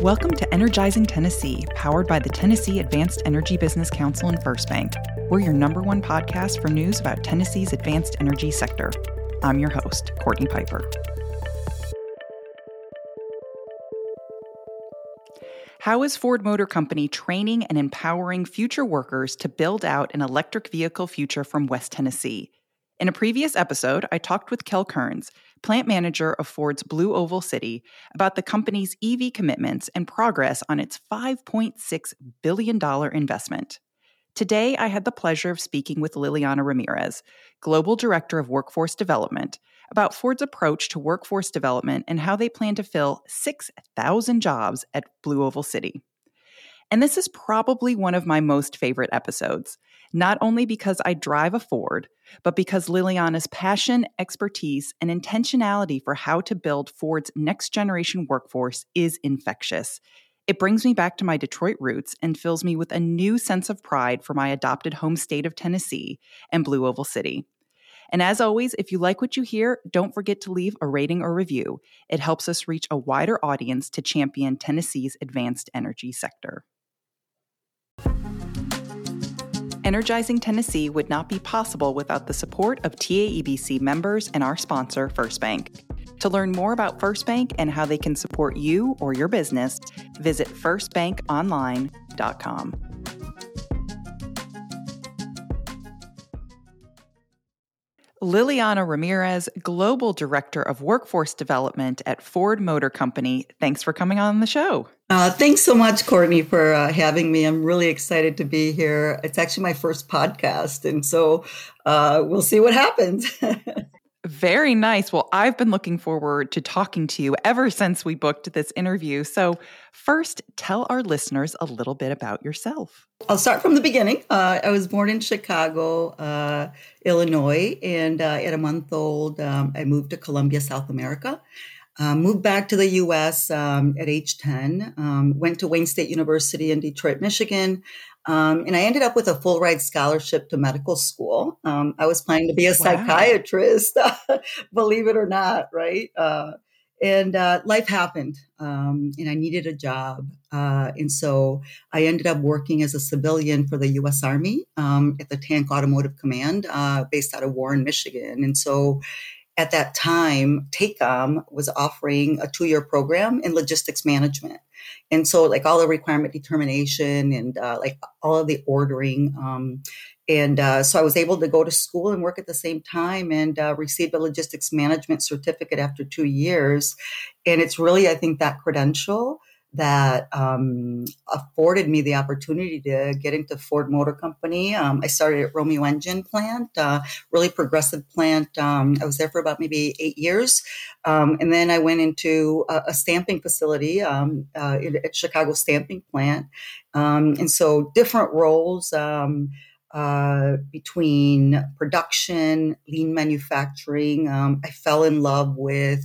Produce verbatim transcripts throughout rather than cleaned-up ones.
Welcome to Energizing Tennessee, powered by the Tennessee Advanced Energy Business Council and First Bank. We're your number one podcast for news about Tennessee's advanced energy sector. I'm your host, Courtney Piper. How is Ford Motor Company training and empowering future workers to build out an electric vehicle future from West Tennessee? In a previous episode, I talked with Kel Kearns, plant manager of Ford's Blue Oval City, about the company's E V commitments and progress on its five point six billion dollars investment. Today, I had the pleasure of speaking with Liliana Ramirez, Global Director of Workforce Development, about Ford's approach to workforce development and how they plan to fill six thousand jobs at Blue Oval City. And this is probably one of my most favorite episodes, not only because I drive a Ford, but because Liliana's passion, expertise, and intentionality for how to build Ford's next-generation workforce is infectious. It brings me back to my Detroit roots and fills me with a new sense of pride for my adopted home state of Tennessee and Blue Oval City. And as always, if you like what you hear, don't forget to leave a rating or review. It helps us reach a wider audience to champion Tennessee's advanced energy sector. Energizing Tennessee would not be possible without the support of T A E B C members and our sponsor, First Bank. To learn more about First Bank and how they can support you or your business, visit first bank online dot com. Liliana Ramirez, Global Director of Workforce Development at Ford Motor Company. Thanks for coming on the show. Uh, thanks so much, Courtney, for uh, having me. I'm really excited to be here. It's actually my first podcast, and so uh, we'll see what happens. Very nice. Well, I've been looking forward to talking to you ever since we booked this interview. So first, tell our listeners a little bit about yourself. I'll start from the beginning. Uh, I was born in Chicago, uh, Illinois, and uh, at a month old, um, I moved to Colombia, South America. Uh, moved back to the U S um, at age ten, um, went to Wayne State University in Detroit, Michigan, um, and I ended up with a full ride scholarship to medical school. Um, I was planning to be a psychiatrist, wow. Believe it or not, right? Uh, and uh, life happened, um, and I needed a job. Uh, and so I ended up working as a civilian for the U S Army um, at the Tank Automotive Command uh, based out of Warren, Michigan. And so at that time, TACOM was offering a two-year program in logistics management. And so like all the requirement determination and uh, like all of the ordering. Um, and uh, so I was able to go to school and work at the same time and uh, receive a logistics management certificate after two years. And it's really, I think, that credential that um, afforded me the opportunity to get into Ford Motor Company. Um, I started at Romeo Engine plant, uh, really progressive plant. Um, I was there for about maybe eight years. Um, and then I went into a, a stamping facility um, uh, at Chicago Stamping Plant. Um, and so different roles um, uh, between production, lean manufacturing. Um, I fell in love with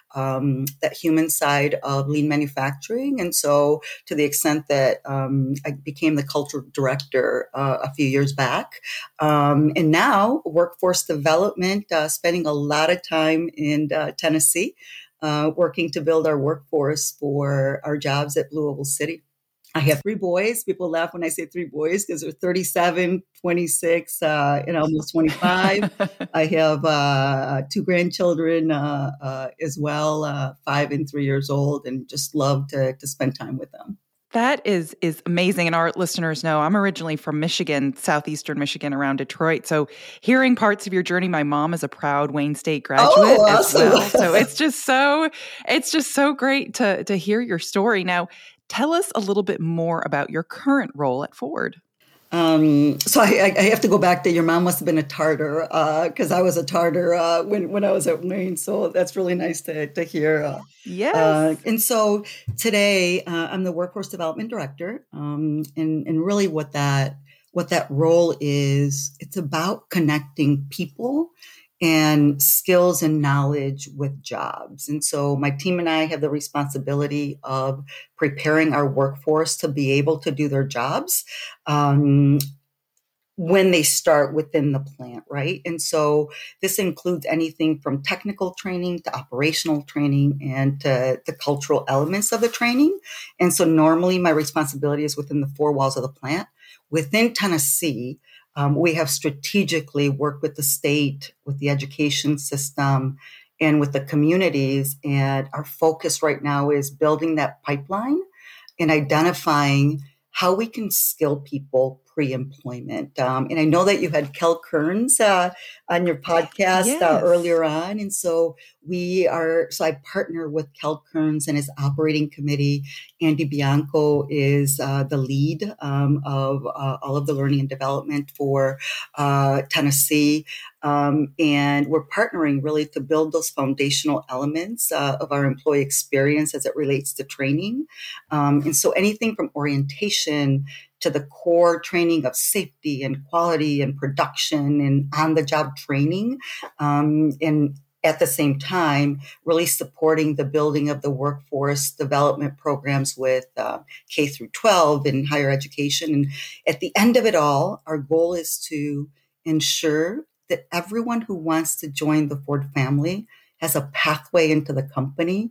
Um, that human side of lean manufacturing. And so to the extent that um, I became the culture director uh, a few years back. Um, and now workforce development, uh, spending a lot of time in uh, Tennessee, uh, working to build our workforce for our jobs at Blue Oval City. I have three boys. People laugh when I say three boys because they're thirty-seven, twenty-six, uh, and almost twenty-five. I have uh, two grandchildren uh, uh, as well, uh, five and three years old, and just love to to spend time with them. That is is amazing. And our listeners know I'm originally from Michigan, southeastern Michigan, around Detroit. So hearing parts of your journey, my mom is a proud Wayne State graduate oh, as awesome. well. So it's just so it's just so great to to hear your story. Now, tell us a little bit more about your current role at Ford. Um, so I, I have to go back to your mom must have been a Tartar because uh, I was a Tartar uh, when, when I was at Wayne. So that's really nice to, to hear. Uh, yes. Uh, and so today uh, I'm the Workforce Development Director. Um, and, and really what that what that role is, it's about connecting people and skills and knowledge with jobs. And so my team and I have the responsibility of preparing our workforce to be able to do their jobs. Um, when they start within the plant, right? And so this includes anything from technical training to operational training and to the cultural elements of the training. And so normally my responsibility is within the four walls of the plant. Within Tennessee, um, we have strategically worked with the state, with the education system, and with the communities. And our focus right now is building that pipeline and identifying how we can skill people pre-employment. Um, and I know that you had Kel Kearns uh, on your podcast yes. uh, earlier on. And so we are, so I partner with Kel Kearns and his operating committee. Andy Bianco is uh, the lead um, of uh, all of the learning and development for uh, Tennessee. Um, and we're partnering really to build those foundational elements uh, of our employee experience as it relates to training. Um, and so anything from orientation to the core training of safety and quality and production and on-the-job training, um, and at the same time, really supporting the building of the workforce development programs with uh, K through twelve and higher education. And at the end of it all, our goal is to ensure that everyone who wants to join the Ford family has a pathway into the company.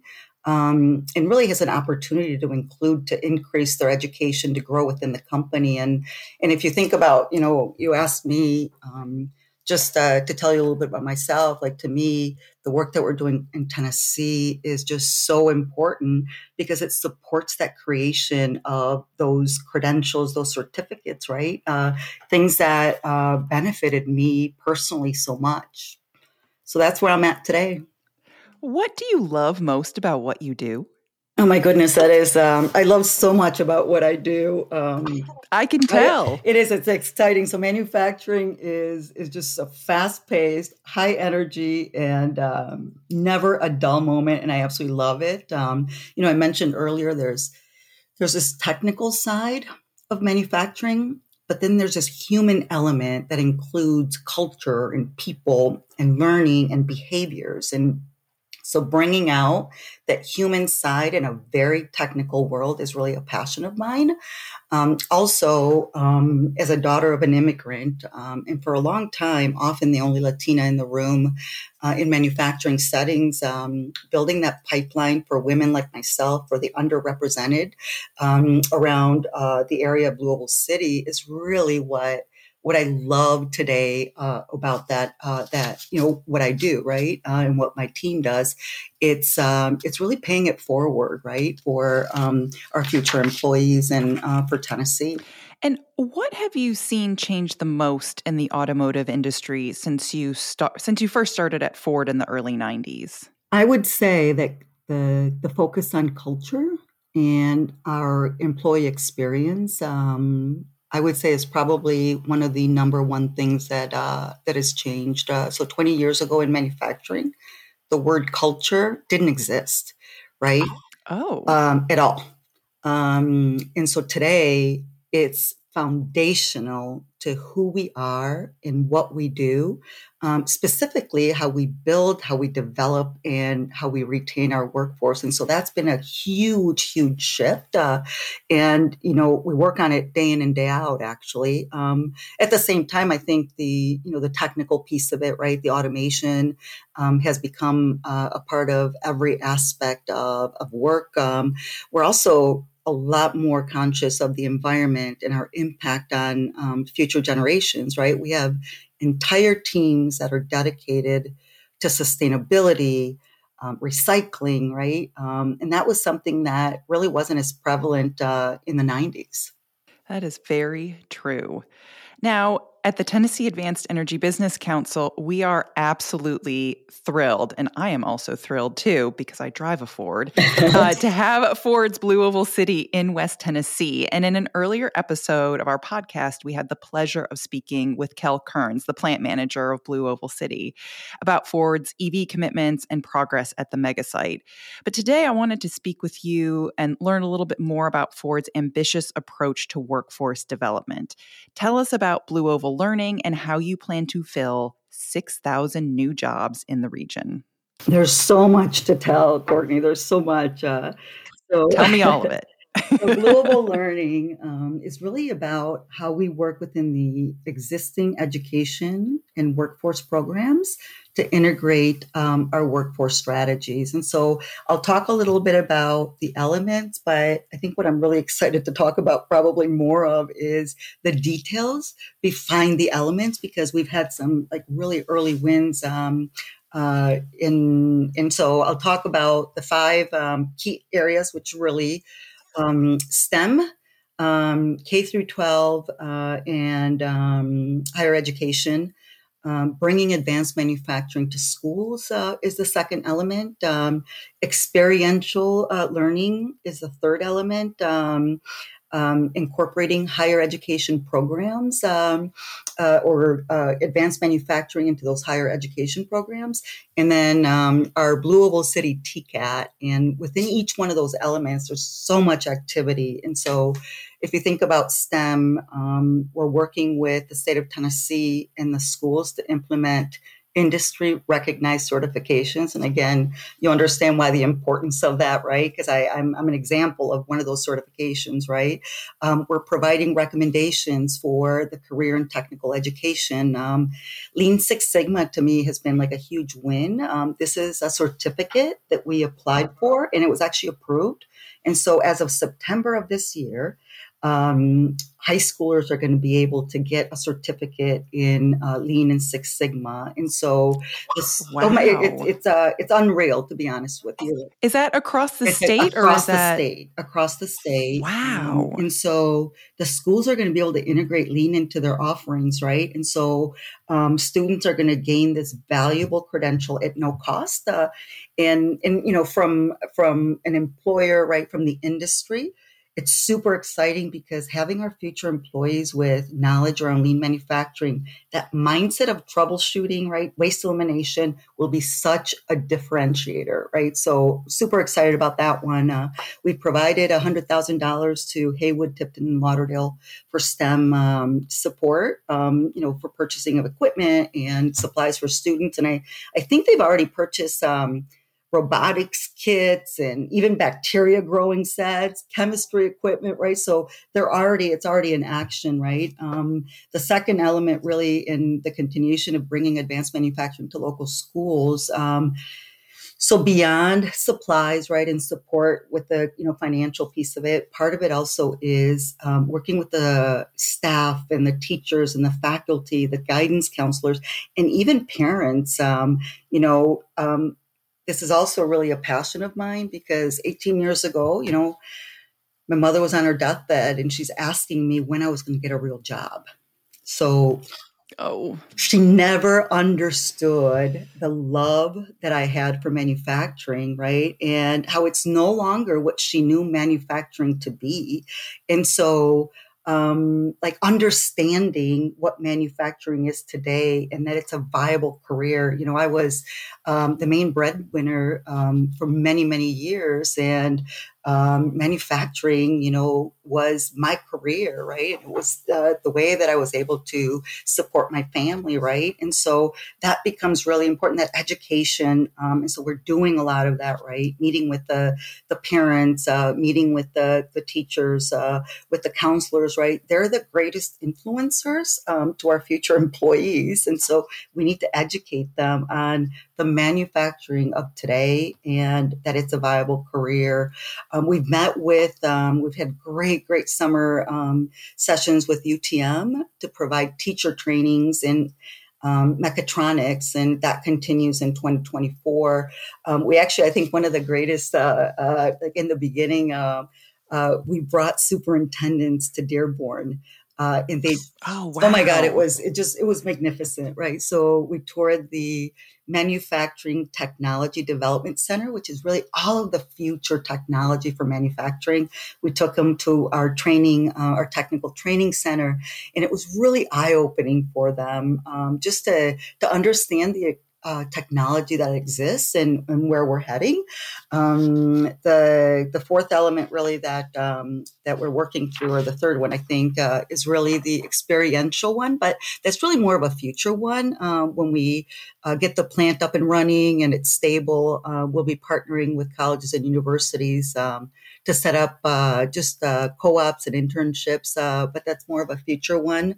Um, and really has an opportunity to include, to increase their education, to grow within the company. And, and if you think about, you know, you asked me um, just uh, to tell you a little bit about myself, like to me, the work that we're doing in Tennessee is just so important because it supports that creation of those credentials, those certificates, right? Uh, things that uh, benefited me personally so much. So that's where I'm at today. What do you love most about what you do? Oh my goodness, that is, um, I love so much about what I do. Um, I can tell. I, it is, it's exciting. So manufacturing is is just a fast-paced, high energy, and um, never a dull moment. And I absolutely love it. Um, you know, I mentioned earlier, there's there's this technical side of manufacturing, but then there's this human element that includes culture and people and learning and behaviors. And so bringing out that human side in a very technical world is really a passion of mine. Um, also, um, as a daughter of an immigrant, um, and for a long time, often the only Latina in the room uh, in manufacturing settings, um, building that pipeline for women like myself or the underrepresented um, around uh, the area of Blue Oval City is really what What I love today uh, about that, uh, that you know, what I do, right, uh, and what my team does, it's um, it's really paying it forward, right, for um, our future employees and uh, for Tennessee. And what have you seen change the most in the automotive industry since you start since you first started at Ford in the early nineties? I would say that the the focus on culture and our employee experience. Um, I would say is probably one of the number one things that uh, that has changed. Uh, so twenty years ago in manufacturing, the word culture didn't exist, right? Oh. Um, at all. Um, and so today it's foundational to who we are and what we do, um, specifically how we build, how we develop, and how we retain our workforce. And so that's been a huge, huge shift. Uh, and, you know, we work on it day in and day out, actually. Um, at the same time, I think the, you know, the technical piece of it, right, the automation um, has become uh, a part of every aspect of, of work. Um, we're also a lot more conscious of the environment and our impact on um, future generations, right? We have entire teams that are dedicated to sustainability, um, recycling, right? Um, and that was something that really wasn't as prevalent uh, in the nineties. That is very true. Now, at the Tennessee Advanced Energy Business Council, we are absolutely thrilled, and I am also thrilled too, because I drive a Ford, uh, to have Ford's Blue Oval City in West Tennessee. And in an earlier episode of our podcast, we had the pleasure of speaking with Kel Kearns, the plant manager of Blue Oval City, about Ford's E V commitments and progress at the megasite. But today I wanted to speak with you and learn a little bit more about Ford's ambitious approach to workforce development. Tell us about Blue Oval Learning and how you plan to fill six thousand new jobs in the region. There's so much to tell, Courtney. There's so much. Uh, so Tell me all of it. So global learning um, is really about how we work within the existing education and workforce programs to integrate um, our workforce strategies. And so I'll talk a little bit about the elements, but I think what I'm really excited to talk about probably more of is the details behind the elements, because we've had some like really early wins. Um, uh, in, and so I'll talk about the five um, key areas, which really um, STEM, um, K through twelve, uh, and um, higher education. Um, bringing advanced manufacturing to schools uh, is the second element. Um, experiential uh, learning is the third element. Um, um, incorporating higher education programs um, uh, or uh, advanced manufacturing into those higher education programs. And then um, our Blue Oval City T CAT. And within each one of those elements, there's so much activity. And so if you think about STEM, um, we're working with the state of Tennessee and the schools to implement industry recognized certifications. And again, you understand why the importance of that, right? Because I'm, I'm an example of one of those certifications, right? Um, we're providing recommendations for the career and technical education. Um, Lean Six Sigma to me has been like a huge win. Um, this is a certificate that we applied for and it was actually approved. And so as of September of this year, Um, high schoolers are going to be able to get a certificate in uh, Lean and Six Sigma, and so this, Wow. oh my, it, it's uh, it's unreal, to be honest with you. Is that across the It's state, across or is that the state? Across the state. Wow? Um, and so the schools are going to be able to integrate Lean into their offerings, right? And so um, students are going to gain this valuable credential at no cost, uh, and and you know from from an employer, right, from the industry. It's super exciting because having our future employees with knowledge around lean manufacturing, that mindset of troubleshooting, right, waste elimination will be such a differentiator, right? So super excited about that one. Uh, we provided one hundred thousand dollars to Haywood, Tipton, and Lauderdale for STEM um, support, um, you know, for purchasing of equipment and supplies for students. And I, I think they've already purchased um, robotics kits and even bacteria growing sets, chemistry equipment, right? So they're already, it's already in action, right? Um, the second element really in the continuation of bringing advanced manufacturing to local schools. Um, so beyond supplies, right, and support with the, you know, financial piece of it, part of it also is um, working with the staff and the teachers and the faculty, the guidance counselors, and even parents, um, you know, um, this is also really a passion of mine because eighteen years ago, you know, my mother was on her deathbed and she's asking me when I was going to get a real job. So oh, she never understood the love that I had for manufacturing, right? And how it's no longer what she knew manufacturing to be. And so um, like understanding what manufacturing is today and that it's a viable career. You know, I was um, the main breadwinner um, for many, many years, and um, manufacturing, you know, was my career, right? It was uh, the way that I was able to support my family, right? And so that becomes really important, that education. Um, and so we're doing a lot of that, right? Meeting with the, the parents, uh, meeting with the, the teachers, uh, with the counselors, right? They're the greatest influencers um, to our future employees. And so we need to educate them on the manufacturing of today and that it's a viable career. Um, we've met with, um, we've had great, great summer um, sessions with U T M to provide teacher trainings in um, mechatronics, and that continues in twenty twenty-four. Um, we actually, I think one of the greatest, uh, uh, like in the beginning, uh, uh, we brought superintendents to Dearborn. Uh, and they, oh, wow. oh my God, it was, it just, it was magnificent, right? So we toured the Manufacturing Technology Development Center, which is really all of the future technology for manufacturing. We took them to our training, uh, our technical training center, and it was really eye-opening for them um, just to, to understand the uh, technology that exists and, and where we're heading. Um, the the fourth element really that um, that we're working through, or the third one, I think, uh, is really the experiential one, but that's really more of a future one. Uh, when we uh, get the plant up and running and it's stable, uh, we'll be partnering with colleges and universities um, to set up uh, just uh, co-ops and internships, uh, but that's more of a future one.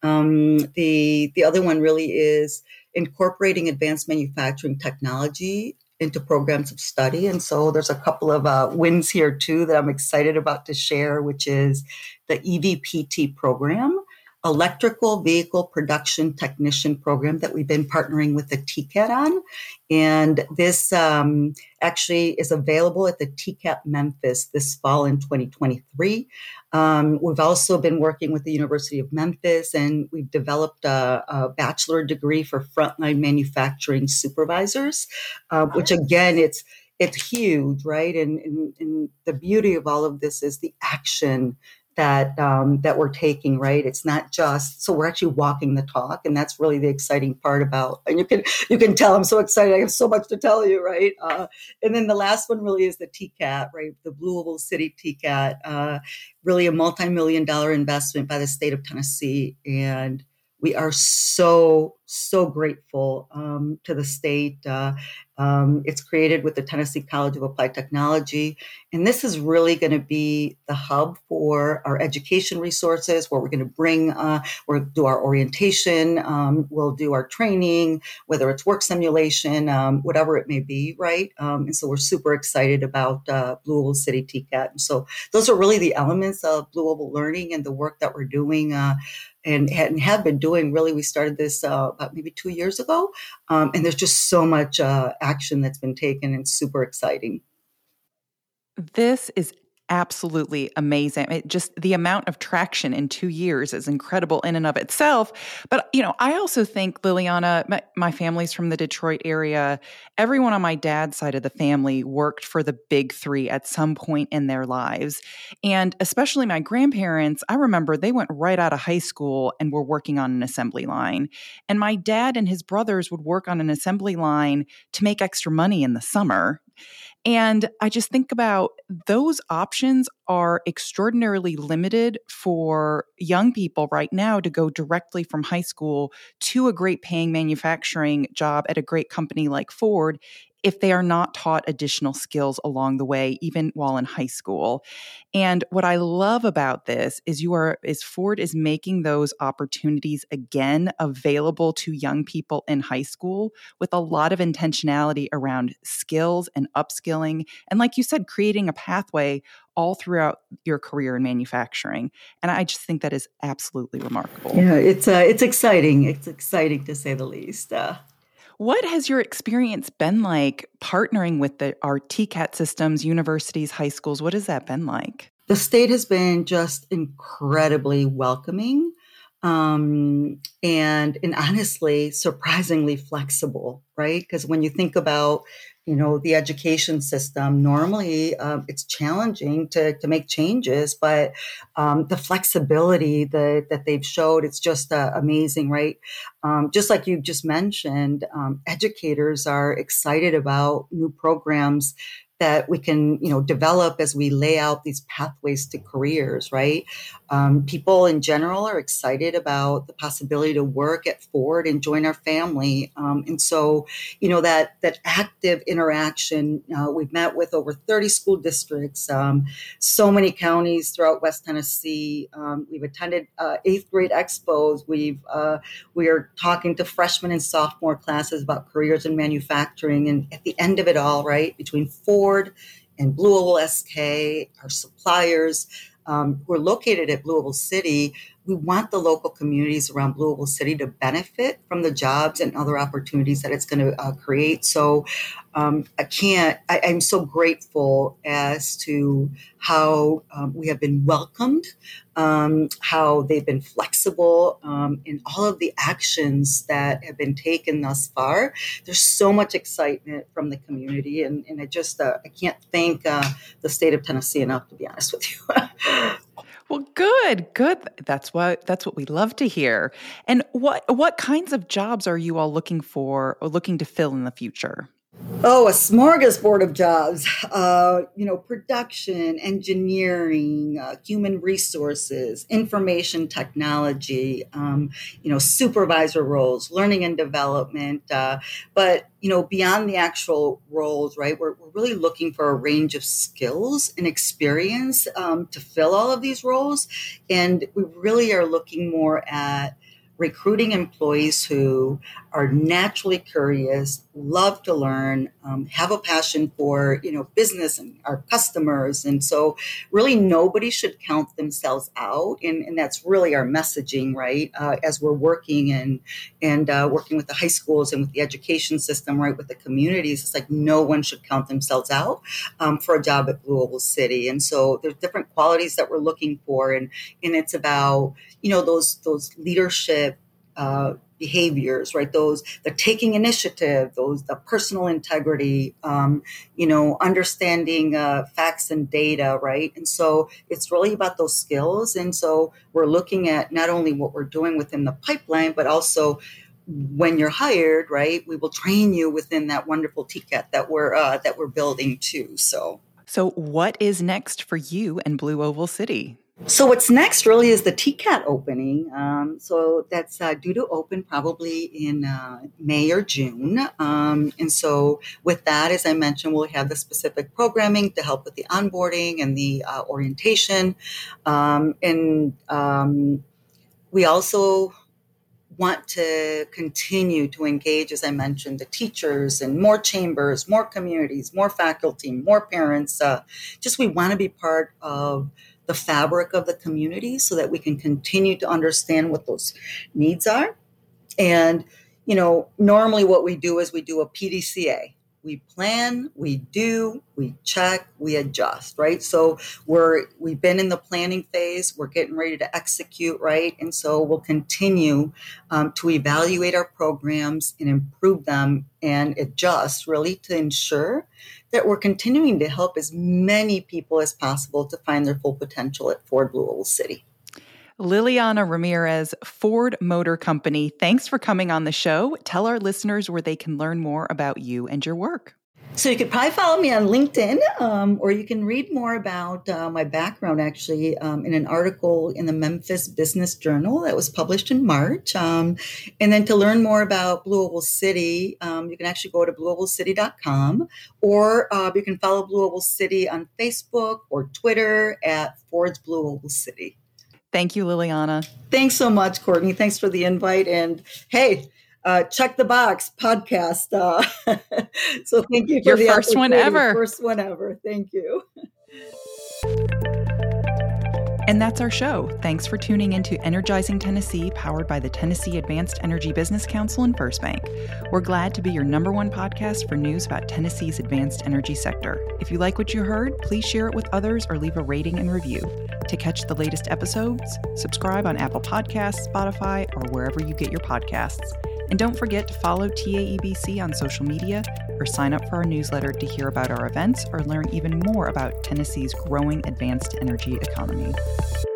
Um, the the other one really is incorporating advanced manufacturing technology into programs of study. And so there's a couple of uh, wins here too that I'm excited about to share, which is the E V P T program, Electrical Vehicle Production Technician program that we've been partnering with the T C A T on. And this um, actually is available at the T C A T Memphis this fall in twenty twenty-three. Um, we've also been working with the University of Memphis, and we've developed a, a bachelor degree for frontline manufacturing supervisors, uh, which again, it's it's huge, right? And, and, and the beauty of all of this is the action that um, that we're taking, right? It's not just, so we're actually walking the talk, and that's really the exciting part about, and you can you can tell I'm so excited. I have so much to tell you, right? Uh, and then the last one really is the T C A T, right? The Blue Oval City T C A T, uh, really a multi-million dollar investment by the state of Tennessee. And we are so, so grateful um, to the state. Uh, um, it's created with the Tennessee College of Applied Technology. And this is really going to be the hub for our education resources, where we're going to bring, uh, we'll do our orientation, um, we'll do our training, whether it's work simulation, um, whatever it may be, right? Um, and so we're super excited about uh, Blue Oval City T C A T. And so those are really the elements of Blue Oval Learning and the work that we're doing. Uh, And, and have been doing, really, we started this uh, about maybe two years ago. Um, and there's just so much uh, action that's been taken, and super exciting. This is absolutely amazing. It just the amount of traction in two years is incredible in and of itself. But, you know, I also think, Liliana, my, my family's from the Detroit area. Everyone on my dad's side of the family worked for the big three at some point in their lives. And especially my grandparents, I remember they went right out of high school and were working on an assembly line. And my dad and his brothers would work on an assembly line to make extra money in the summer. And I just think about those options are extraordinarily limited for young people right now to go directly from high school to a great paying manufacturing job at a great company like Ford if they are not taught additional skills along the way, even while in high school. And what I love about this is you are is Ford is making those opportunities again available to young people in high school with a lot of intentionality around skills and upskilling. And like you said, creating a pathway all throughout your career in manufacturing. And I just think that is absolutely remarkable. Yeah, it's uh, it's exciting. It's exciting to say the least. Uh, What has your experience been like partnering with the, our T C A T systems, universities, high schools? What has that been like? The state has been just incredibly welcoming, um, and and honestly, surprisingly flexible, right? Because when you think about, you know, the education system, normally um, it's challenging to to make changes, but um, the flexibility that that they've showed, it's just uh, amazing, right? Um, just like you just mentioned, um, educators are excited about new programs that we can, you know, develop as we lay out these pathways to careers, right? Um, people in general are excited about the possibility to work at Ford and join our family. Um, and so, you know, that that active interaction, uh, we've met with over thirty school districts, um, so many counties throughout West Tennessee. Um, we've attended uh, eighth grade expos. We've uh, we are talking to freshman and sophomore classes about careers in manufacturing. And at the end of it all, right, between Ford and Blue Oval S K, our suppliers um, who are located at Blue Oval City, we want the local communities around Blue Oval City to benefit from the jobs and other opportunities that it's going to uh, create. So um, I can't, I, I'm so grateful as to how um, we have been welcomed, um, how they've been flexible um, in all of the actions that have been taken thus far. There's so much excitement from the community, and, and I just, uh, I can't thank uh, the state of Tennessee enough, to be honest with you. Well, good, good. That's what that's what we love to hear. And what what kinds of jobs are you all looking for or looking to fill in the future? Oh, a smorgasbord of jobs. Uh, you know, production, engineering, uh, human resources, information technology. Um, you know, supervisor roles, learning and development. Uh, but you know, beyond the actual roles, right? We're, we're really looking for a range of skills and experience um, to fill all of these roles, and we really are looking more at recruiting employees who are naturally curious, love to learn, um, have a passion for, you know, business and our customers. And so really nobody should count themselves out. And, and that's really our messaging, right? Uh, as we're working and, and uh, working with the high schools and with the education system, right? With the communities, it's like no one should count themselves out um, for a job at Blue Oval City. And so there's different qualities that we're looking for. And, and it's about, you know, those, those leadership uh, behaviors, right? Those, the taking initiative, those, the personal integrity, um, you know, understanding uh, facts and data, right? And so it's really about those skills. And so we're looking at not only what we're doing within the pipeline, but also when you're hired, right? We will train you within that wonderful T C A T that we're uh, that we're building too. So, so what is next for you and Blue Oval City? So what's next really is the T C A T opening. Um, so that's uh, due to open probably in uh, May or June. Um, and so with that, as I mentioned, we'll have the specific programming to help with the onboarding and the uh, orientation. Um, and um, we also want to continue to engage, as I mentioned, the teachers and more chambers, more communities, more faculty, more parents. Uh, just we want to be part of the fabric of the community so that we can continue to understand what those needs are. And, you know, normally what we do is we do a P D C A. We plan, we do, we check, we adjust, right? So we're, we've been in the planning phase, we're getting ready to execute, right? And so we'll continue um, to evaluate our programs and improve them and adjust really to ensure that we're continuing to help as many people as possible to find their full potential at Ford Blue Oval City. Liliana Ramirez, Ford Motor Company, thanks for coming on the show. Tell our listeners where they can learn more about you and your work. So you could probably follow me on LinkedIn, um, or you can read more about uh, my background actually um, in an article in the Memphis Business Journal that was published in March. Um, and then to learn more about Blue Oval City, um, you can actually go to blue oval city dot com, or uh, you can follow Blue Oval City on Facebook or Twitter at Ford's Blue Oval City. Thank you, Liliana. Thanks so much, Courtney. Thanks for the invite. And hey, uh, check the box podcast. Uh, so thank you for Your the first one ever. First one ever. Thank you. And that's our show. Thanks for tuning into Energizing Tennessee, powered by the Tennessee Advanced Energy Business Council and First Bank. We're glad to be your number one podcast for news about Tennessee's advanced energy sector. If you like what you heard, please share it with others or leave a rating and review. To catch the latest episodes, subscribe on Apple Podcasts, Spotify, or wherever you get your podcasts. And don't forget to follow T A E B C on social media or sign up for our newsletter to hear about our events or learn even more about Tennessee's growing advanced energy economy.